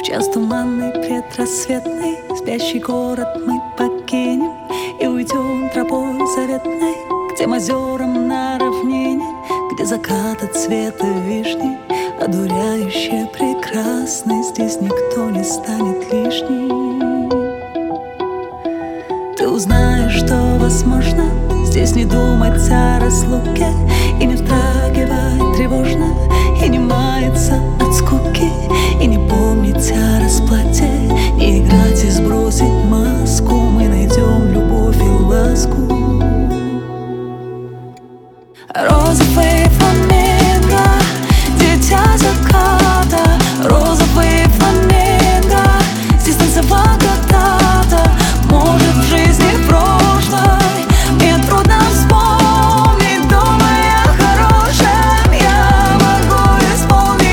Час туманный, предрассветный, спящий город мы покинем и уйдем тропой заветной к тем озерам на равнине, где закаты цвета вишни, одуряюще прекрасны. Здесь никто не станет лишним. Ты узнаешь, что возможно здесь не думать о разлуке и не вздрагивать тревожно, и не маяться от скуки, и не помнить о расплате, не играть и сбросить маску. Мы найдем любовь и ласку. Розовые фламинго, дитя заката. Розовые фламинго, здесь танцевал когда-то. Может, в жизни прошлой мне трудно вспомнить, думая о хорошем я могу исполнить.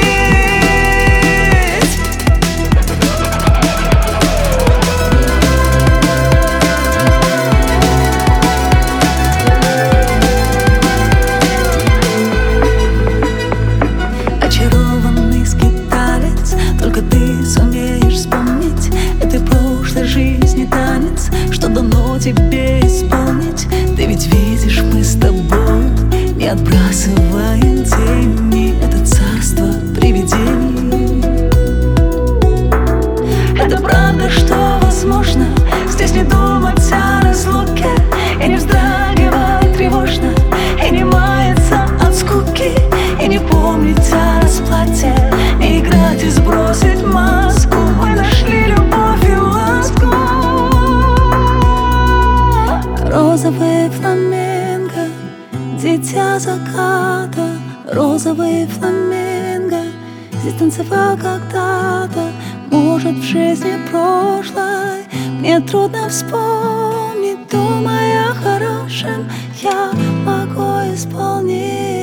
Очарованный скиталец, только ты сумеешь вспомнить этой прошлой жизни танец, что дано тебе исполнить. Ты ведь видишь, мы с тобой не отбрасываем тени. Это царство привидений. Это правда, что возможно здесь не думать о разлуке и не вздрагивать тревожно, и не маяться от скуки, и не помнить о расплате, не играть и сбросить маску. Мы нашли любовь и ласку. Розовые фламинго, дитя заката. Розовые фламинго, здесь танцевал когда-то. Может, в жизни прошлой мне трудно вспомнить, думая о хорошем я могу исполнить.